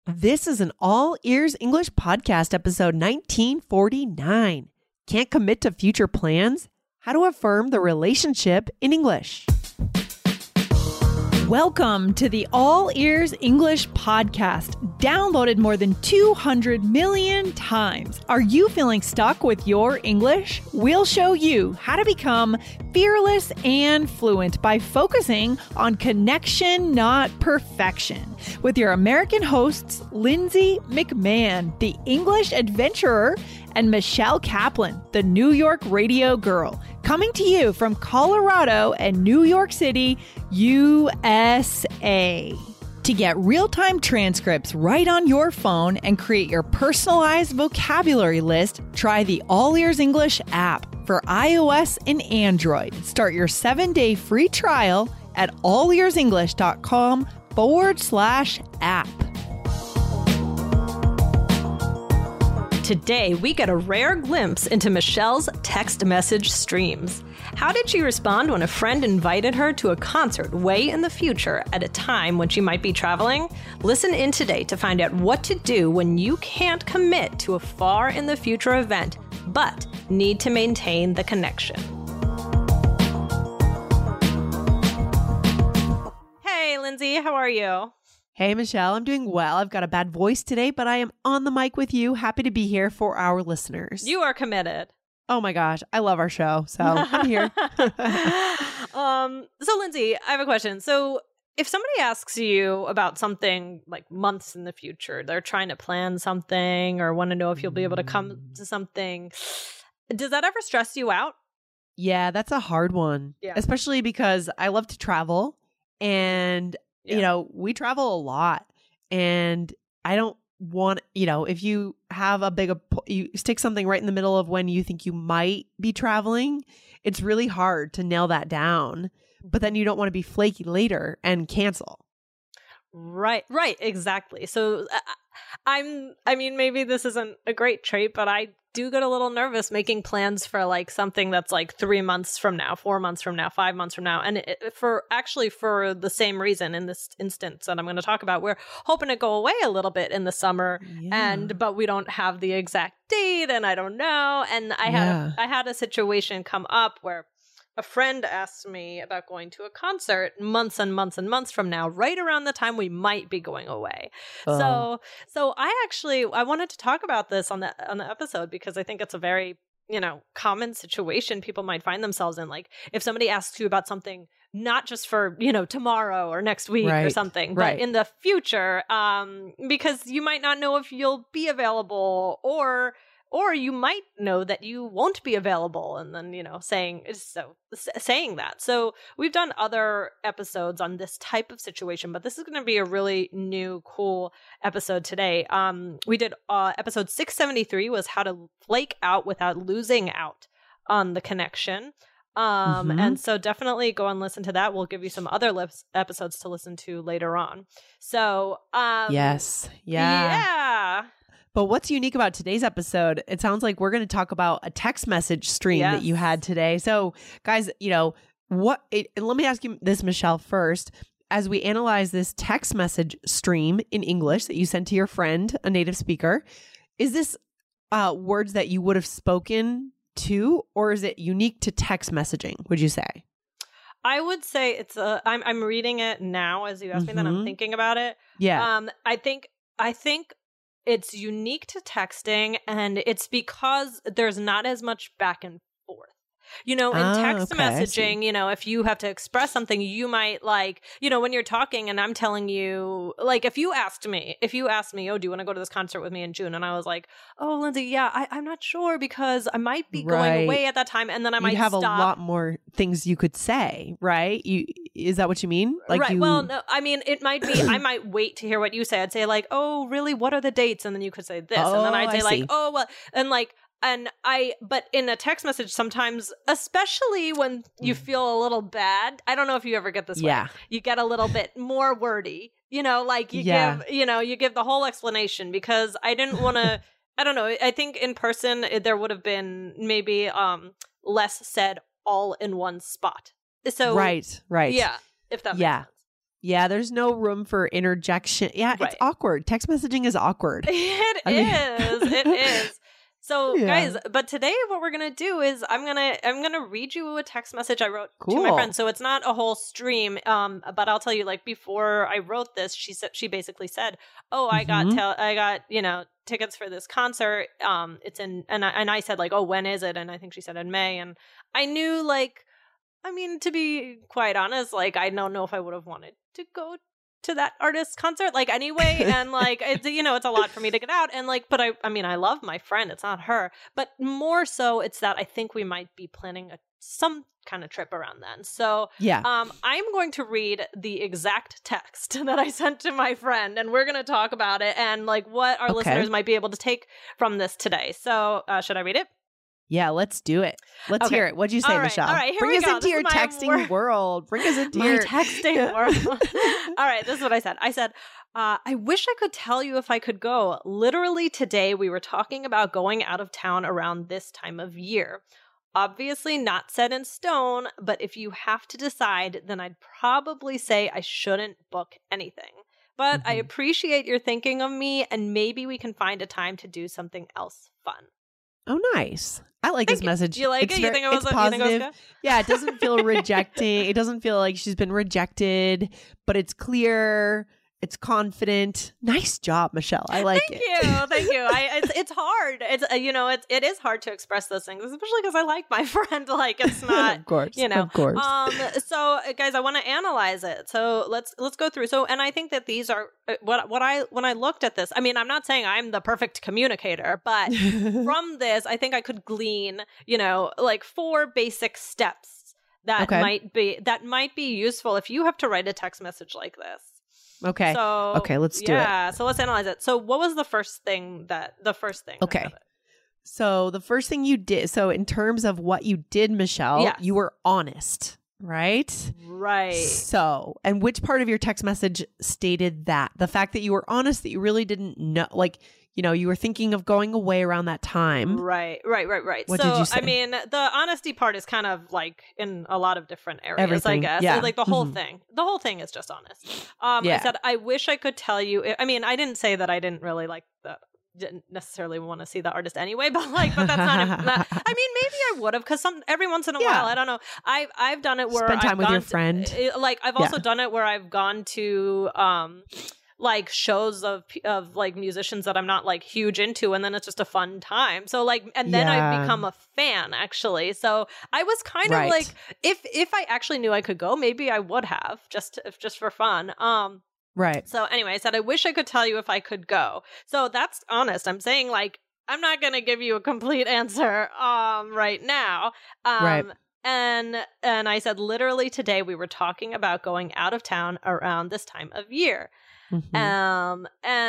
This is an All Ears English podcast, episode 1949. Can't commit to future plans? How to affirm the relationship in English. Welcome to the All Ears English podcast, downloaded more than 200 million times. Are you feeling stuck with your English? We'll show you how to become fearless and fluent by focusing on connection, not perfection. With your American hosts, Lindsay McMahon, the English adventurer, and Michelle Kaplan, the New York radio girl, coming to you from Colorado and New York City, USA. To get real-time transcripts right on your phone and create your personalized vocabulary list, try the All Ears English app for iOS and Android. Start your 7-day free trial at allearsenglish.com/app. Today, we get a rare glimpse into Michelle's text message streams. How did she respond when a friend invited her to a concert way in the future at a time when she might be traveling? Listen in today to find out what to do when you can't commit to a far in the future event, but need to maintain the connection. Hey, Lindsay, how are you? Hey, Michelle, I'm doing well. I've got a bad voice today, but I am on the mic with you. Happy to be here for our listeners. You are committed. Oh my gosh, I love our show, so I'm here. So Lindsay, I have a question. So if somebody asks you about something like months in the future, they're trying to plan something or want to know if you'll be able to come to something, does that ever stress you out? Yeah, that's a hard one, especially because I love to travel and you know, we travel a lot, and I don't want, if you have you stick something right in the middle of when you think you might be traveling, it's really hard to nail that down, but then you don't want to be flaky later and cancel. Right, exactly. So maybe this isn't a great trait, but I do get a little nervous making plans for like something that's like 3 months from now, 4 months from now, 5 months from now. And for the same reason in this instance that I'm going to talk about, we're hoping to go away a little bit in the summer but we don't have the exact date and I don't know. And I had a situation come up where a friend asked me about going to a concert months and months and months from now, right around the time we might be going away. So I wanted to talk about this on the episode because I think it's a very, common situation people might find themselves in. Like if somebody asks you about something, not just for, tomorrow or next week or something, but in the future, because you might not know if you'll be available or you might know that you won't be available and then, saying that. So we've done other episodes on this type of situation, but this is going to be a really new, cool episode today. We did episode 673 was how to flake out without losing out on the connection. And so definitely go and listen to that. We'll give you some other episodes to listen to later on. So, yes. Yeah. But what's unique about today's episode, it sounds like we're going to talk about a text message stream that you had today. So guys, let me ask you this, Michelle, first. As we analyze this text message stream in English that you sent to your friend, a native speaker, is this words that you would have spoken to, or is it unique to text messaging, would you say? I would say it's I'm reading it now as you asked me that. I'm thinking about it. Yeah. I think it's unique to texting, and it's because there's not as much back and forth. In text messaging, if you have to express something, you might when you're talking and I'm telling you, like if you asked me, oh, do you want to go to this concert with me in June? And I was like, oh, Lindsay, I'm not sure because I might be going away at that time. And then I might have stop. A lot more things you could say, right? Is that what you mean? Well, no, I mean, it might be, I might wait to hear what you say. I'd say like, oh, really? What are the dates? And then you could say this. And then I'd say like, oh, well, and like, but in a text message, sometimes, especially when you feel a little bad, I don't know if you ever get this way. You get a little bit more wordy, give the whole explanation because I didn't want to, I don't know. I think in person there would have been maybe less said all in one spot. So right. Yeah. If that makes sense. Yeah, there's no room for interjection. Yeah, It's awkward. Text messaging is awkward. It is. So guys, but today what we're gonna do is I'm gonna read you a text message I wrote to my friend. So it's not a whole stream, but I'll tell you, like, before I wrote this, she basically said, "Oh, I got tickets for this concert. It's in," and I said, like, "Oh, when is it?" And I think she said in May, and I knew, like, I mean, to be quite honest, like, I don't know if I would have wanted to go to that artist's concert, like, anyway, and like, it's a lot for me to get out, and like, but I mean, I love my friend, it's not her, but more so it's that I think we might be planning some kind of trip around then. So I'm going to read the exact text that I sent to my friend, and we're going to talk about it and like what our listeners might be able to take from this today. So should I read it? Yeah, let's do it. Let's hear it. What'd you say, Michelle? All right, Bring us into your texting world. Bring us into your texting world. All right, this is what I said. I said, I wish I could tell you if I could go. Literally today, we were talking about going out of town around this time of year. Obviously not set in stone, but if you have to decide, then I'd probably say I shouldn't book anything. But I appreciate your thinking of me, and maybe we can find a time to do something else fun. Oh, nice. I like this message. You like it? You think it was positive? Yeah, it doesn't feel rejecting. It doesn't feel like she's been rejected, but it's clear. It's confident. Nice job, Michelle. I like it. Thank you. It's hard. It's it is hard to express those things, especially because I like my friend. Like, it's not, of course. So guys, I want to analyze it. So let's go through. So, and I think that these are when I looked at this. I mean, I'm not saying I'm the perfect communicator, but from this, I think I could glean, like 4 basic steps that might be useful if you have to write a text message like this. Okay. Let's do it. Yeah. So let's analyze it. So what was the first thing? Okay. So the first thing you did, so in terms of what you did, Michelle, you were honest, right? Right. So, and which part of your text message stated that? The fact that you were honest, that you really didn't know, like, you were thinking of going away around that time. Right. What did you say? I mean, the honesty part is kind of like in a lot of different areas, everything. I guess. Yeah. Like the whole thing. The whole thing is just honest. I said, I wish I could tell you. I mean, I didn't say that I didn't really didn't necessarily want to see the artist anyway, but that's not. I mean, maybe I would have, because every once in a while, I don't know. I've done it where spend time with your friend. I've also done it where I've gone to like shows of like musicians that I'm not like huge into, and then it's just a fun time. So like, and then I've become a fan, actually. So I was kind of like, if I actually knew I could go, maybe I would have just for fun. Right. So anyway, I said, I wish I could tell you if I could go. So that's honest. I'm saying, like, I'm not going to give you a complete answer right now. Right. And I said, literally today we were talking about going out of town around this time of year. And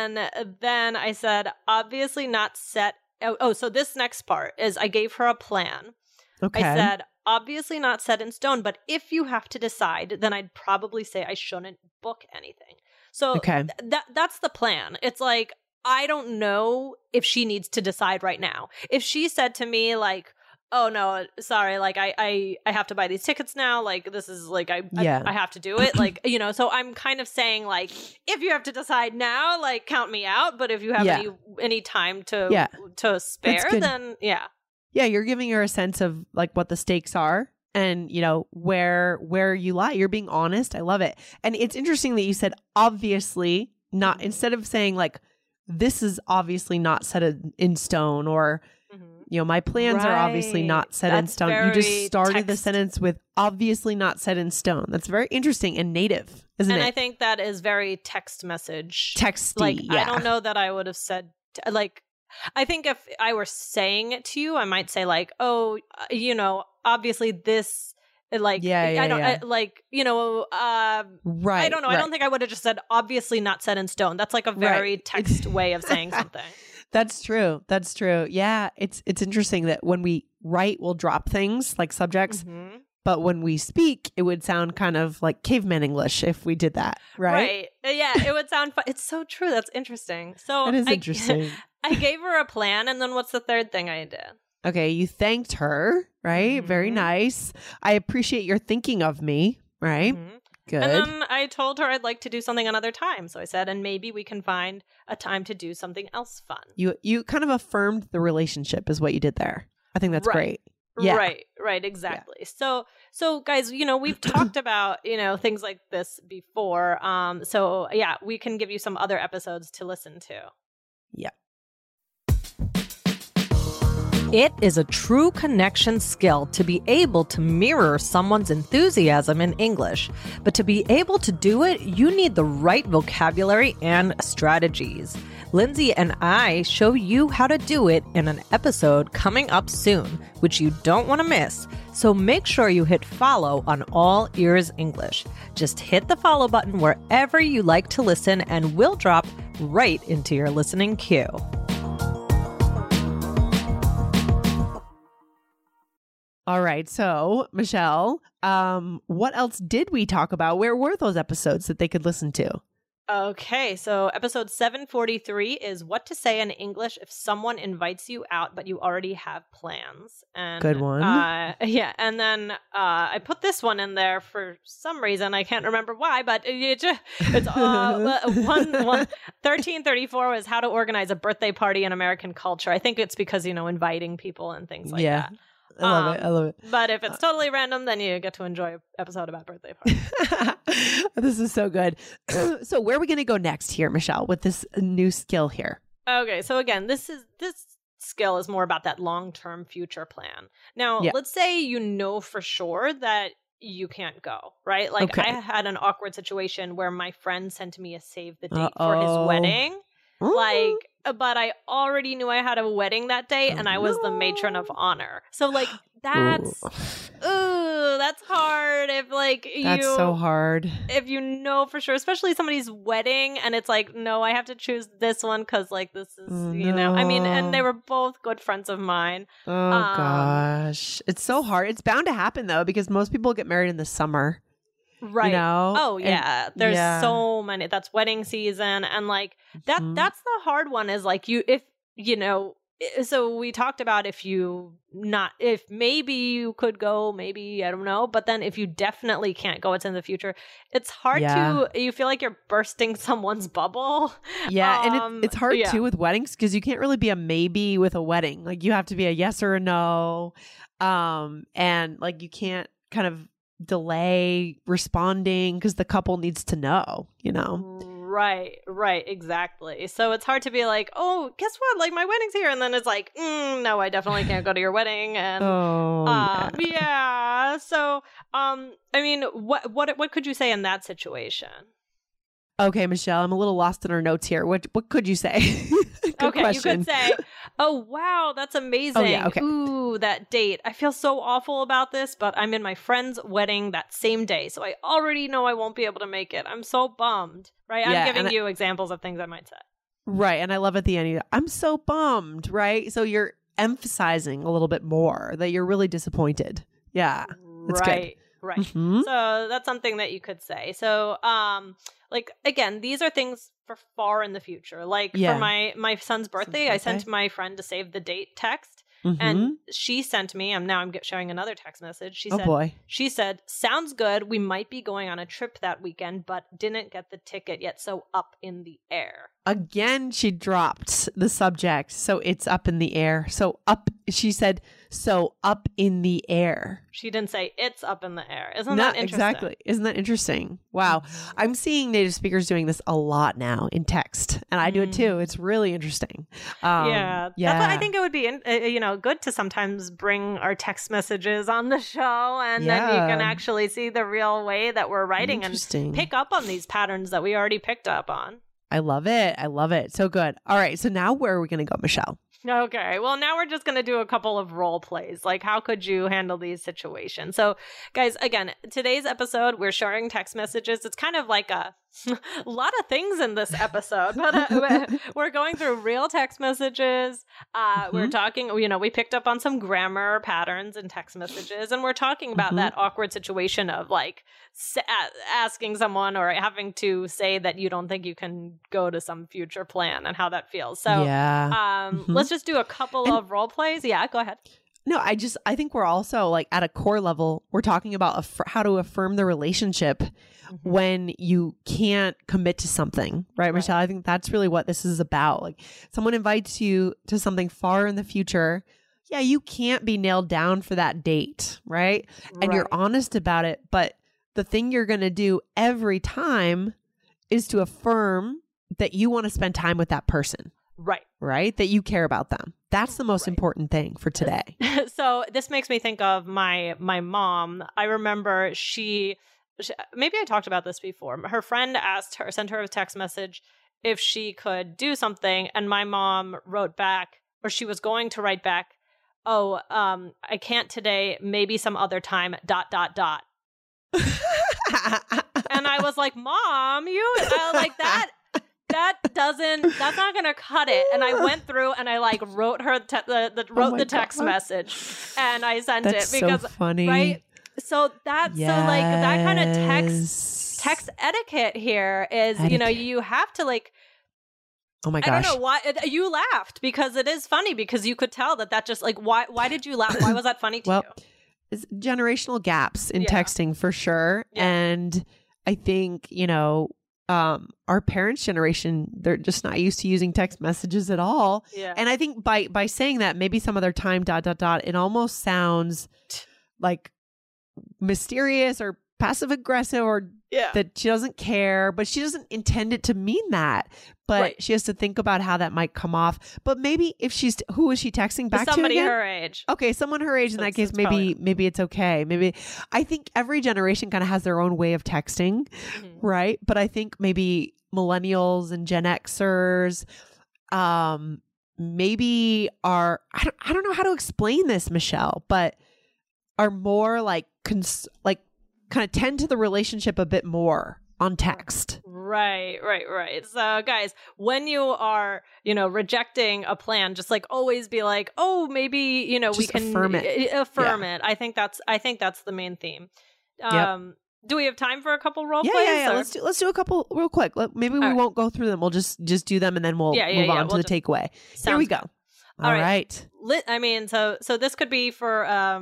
then I said, obviously not set. So this next part is I gave her a plan. Okay. I said, obviously not set in stone, but if you have to decide, then I'd probably say I shouldn't book anything. So that's the plan. It's like, I don't know if she needs to decide right now. If she said to me, like, oh no, sorry, like I have to buy these tickets now, like this is like I have to do it, like, so I'm kind of saying, like, if you have to decide now, like, count me out, but if you have any time to spare, then you're giving her a sense of like what the stakes are and where you lie. You're being honest. I love it. And it's interesting that you said obviously not, instead of saying like, this is obviously not set in stone, or my plans are obviously not set in stone. You just started the sentence with obviously not set in stone. That's very interesting and native, isn't it? And I think that is very text message. Texty, like, I don't know that I would have said, like, I think if I were saying it to you, I might say like, oh, obviously this, like, right. I don't know. I don't think I would have just said obviously not set in stone. That's like a very text way of saying something. That's true. Yeah. It's interesting that when we write, we'll drop things like subjects, but when we speak, it would sound kind of like caveman English if we did that. Right. Yeah. It would sound fun. It's so true. That's interesting. So it is interesting. I gave her a plan. And then what's the third thing I did? Okay. You thanked her. Right. Very nice. I appreciate your thinking of me. Right. Good. And then I told her I'd like to do something another time. So I said, and maybe we can find a time to do something else fun. You kind of affirmed the relationship is what you did there. I think that's great. Yeah. Right, exactly. Yeah. So guys, we've talked about, things like this before. So yeah, we can give you some other episodes to listen to. Yeah. It is a true connection skill to be able to mirror someone's enthusiasm in English. But to be able to do it, you need the right vocabulary and strategies. Lindsay and I show you how to do it in an episode coming up soon, which you don't want to miss. So make sure you hit follow on All Ears English. Just hit the follow button wherever you like to listen, and we'll drop right into your listening queue. All right. So, Michelle, what else did we talk about? Where were those episodes that they could listen to? Okay, so episode 743 is what to say in English if someone invites you out, but you already have plans. And, good one. Yeah, and then I put this one in there for some reason. I can't remember why, but it's 1334 was how to organize a birthday party in American culture. I think it's because, inviting people and things like that. I love it. But if it's totally random, then you get to enjoy an episode about birthday parties. This is so good. So where are we going to go next here, Michelle, with this new skill here? Okay, so again, this skill is more about that long-term future plan. Now, let's say for sure that you can't go, right? Like I had an awkward situation where my friend sent me a save the date for his wedding. But I already knew I had a wedding that day, and I was the matron of honor. So that's hard. That's so hard. If for sure, especially somebody's wedding, and it's no, I have to choose this one because this is and they were both good friends of mine. Oh gosh, it's so hard. It's bound to happen though, because most people get married in the summer. Right. Oh yeah. There's so many. That's wedding season, and that's the hard one is so we talked about if maybe you could go, maybe, I don't know, but then if you definitely can't go, it's in the future. It's hard you feel like you're bursting someone's bubble. Yeah. And it's hard too with weddings, because you can't really be a maybe with a wedding. You have to be a yes or a no. And you can't kind of delay responding because the couple needs to know, Right, exactly. So it's hard to be oh, guess what? My wedding's here, and then it's no, I definitely can't go to your wedding. And So what could you say in that situation? Okay, Michelle, I'm a little lost in our notes here. What could you say? Okay, question. You could say, "Oh wow, that's amazing! Oh, yeah, okay. Ooh, that date. I feel so awful about this, but I'm in my friend's wedding that same day, so I already know I won't be able to make it. I'm so bummed." Right? Yeah, I'm giving you examples of things I might say. Right, and I love at the end, I'm so bummed. Right, so you're emphasizing a little bit more that you're really disappointed. Yeah, that's good. Right. Mm-hmm. So that's something that you could say. So, again, these are things for far in the future. For my son's birthday, I sent my friend to save the date text. Mm-hmm. And she sent me, I'm sharing another text message. She said, sounds good. We might be going on a trip that weekend, but didn't get the ticket yet. So up in the air. Again, she dropped the subject. So it's up in the air. She said, so up in the air. She didn't say it's up in the air. Isn't that interesting? Exactly. Isn't that interesting? Wow. Mm-hmm. I'm seeing native speakers doing this a lot now in text, and I do it too. It's really interesting. That's why I think it would be, good to sometimes bring our text messages on the show, and then you can actually see the real way that we're writing and pick up on these patterns that we already picked up on. I love it. So good. All right. So now where are we going to go, Michelle? Okay, well, now we're just going to do a couple of role plays. How could you handle these situations? So, guys, again, today's episode, we're sharing text messages. It's kind of like a lot of things in this episode, but we're going through real text messages. We're talking, we picked up on some grammar patterns in text messages, and we're talking about that awkward situation of asking someone or having to say that you don't think you can go to some future plan and how that feels. So let's just do a couple of role plays. Yeah, go ahead. No, I think we're also like at a core level, we're talking about how to affirm the relationship when you can't commit to something, right, Michelle? I think that's really what this is about. Like someone invites you to something far in the future. Yeah, you can't be nailed down for that date, right? And you're honest about it. But the thing you're going to do every time is to affirm that you want to spend time with that person. Right? That you care about them. That's the most important thing for today. So this makes me think of my mom. I remember she maybe I talked about this before. Her friend sent her a text message if she could do something. And my mom wrote back, or she was going to write back, oh, I can't today, maybe some other time, ... And I was like, Mom, that's not going to cut it. And I went through and I like wrote her the text message and I sent it because so funny. Right. So that's so like that kind of text etiquette here is, you have to like, oh my gosh. I don't know why you laughed because it is funny because you could tell that just like, why did you laugh? Why was that funny to you? It's generational gaps in texting for sure. Yeah. And I think, our parents' generation, they're just not used to using text messages at all. Yeah. And I think by saying that, maybe some other time, ... it almost sounds like mysterious or passive aggressive or that she doesn't care, but she doesn't intend it to mean that. But she has to think about how that might come off. But maybe if who is she texting back to again? Somebody her age. Okay, someone her age. In that case, maybe it's okay. Maybe I think every generation kind of has their own way of texting, right? But I think maybe millennials and Gen Xers, maybe are I don't know how to explain this, Michelle, but are more like kind of tend to the relationship a bit more on text. Right. So guys, when you are, rejecting a plan, just like always be like, oh, maybe, we can affirm it. I think that's the main theme. Do we have time for a couple role plays? Yeah. Let's do a couple real quick. Maybe we won't go through them. We'll just do them and then we'll move on to the takeaway. Here we go. All right. I mean, so this could be for,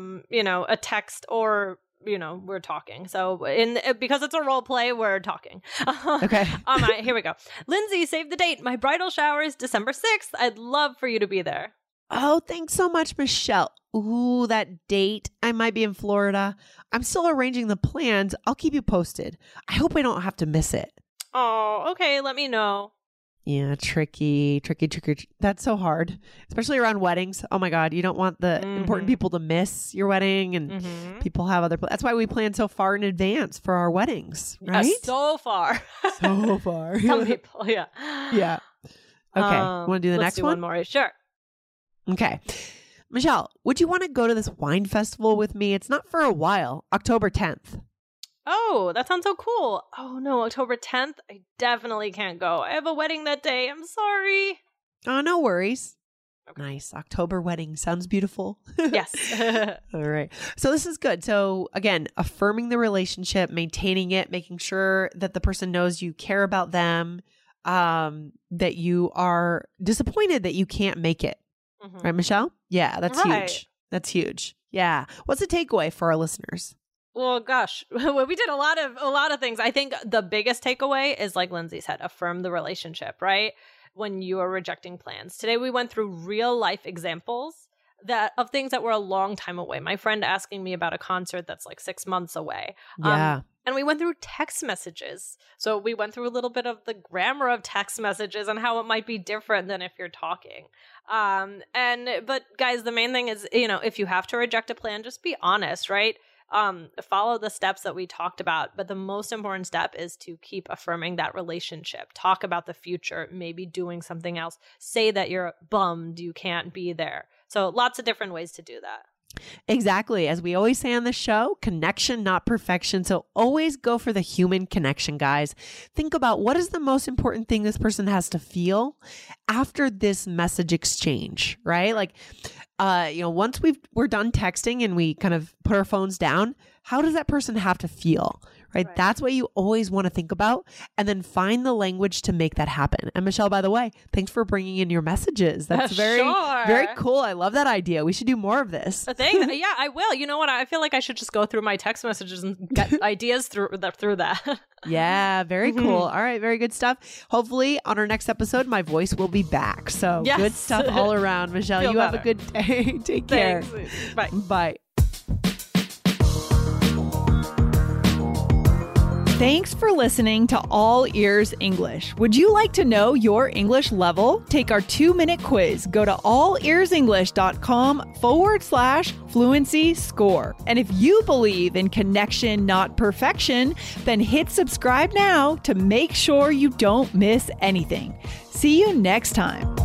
a text or, we're talking. So because it's a role play, we're talking. Okay. All right, here we go. Lindsay, save the date. My bridal shower is December 6th. I'd love for you to be there. Oh, thanks so much, Michelle. Ooh, that date. I might be in Florida. I'm still arranging the plans. I'll keep you posted. I hope I don't have to miss it. Oh, okay. Let me know. Yeah, tricky. That's so hard, especially around weddings. Oh my God, you don't want the important people to miss your wedding, and people have other plans. That's why we plan so far in advance for our weddings, right? So far. So far. Some people, yeah. Yeah. Okay, want to do the next one? One more, sure. Okay. Michelle, would you want to go to this wine festival with me? It's not for a while, October 10th. Oh, that sounds so cool. Oh no, October 10th? I definitely can't go. I have a wedding that day. I'm sorry. Oh, no worries. Okay. Nice. October wedding. Sounds beautiful. Yes. All right. So this is good. So again, affirming the relationship, maintaining it, making sure that the person knows you care about them, that you are disappointed that you can't make it. Right, Michelle? Yeah, that's huge. That's huge. Yeah. What's the takeaway for our listeners? Well, gosh, we did a lot of things. I think the biggest takeaway is, like Lindsay said, affirm the relationship, right? When you are rejecting plans. Today, we went through real life examples of things that were a long time away. My friend asking me about a concert that's like 6 months away. Yeah. And we went through text messages. So we went through a little bit of the grammar of text messages and how it might be different than if you're talking. But guys, the main thing is, if you have to reject a plan, just be honest, right? Follow the steps that we talked about. But the most important step is to keep affirming that relationship. Talk about the future, maybe doing something else. Say that you're bummed you can't be there. So lots of different ways to do that. Exactly. As we always say on the show, connection, not perfection. So always go for the human connection, guys. Think about what is the most important thing this person has to feel after this message exchange, right? Like, once we're done texting and we kind of put our phones down, how does that person have to feel, right? That's what you always want to think about, and then find the language to make that happen. And Michelle, by the way, thanks for bringing in your messages. That's very cool. I love that idea. We should do more of this. Thanks. Yeah, I will. You know what? I feel like I should just go through my text messages and get ideas through that. Yeah, very cool. All right, very good stuff. Hopefully on our next episode, my voice will be back. So good stuff all around. Michelle, you have a good day. Take care. Bye. Bye. Thanks for listening to All Ears English. Would you like to know your English level? Take our 2-minute quiz. Go to allearsenglish.com/fluency score. And if you believe in connection, not perfection, then hit subscribe now to make sure you don't miss anything. See you next time.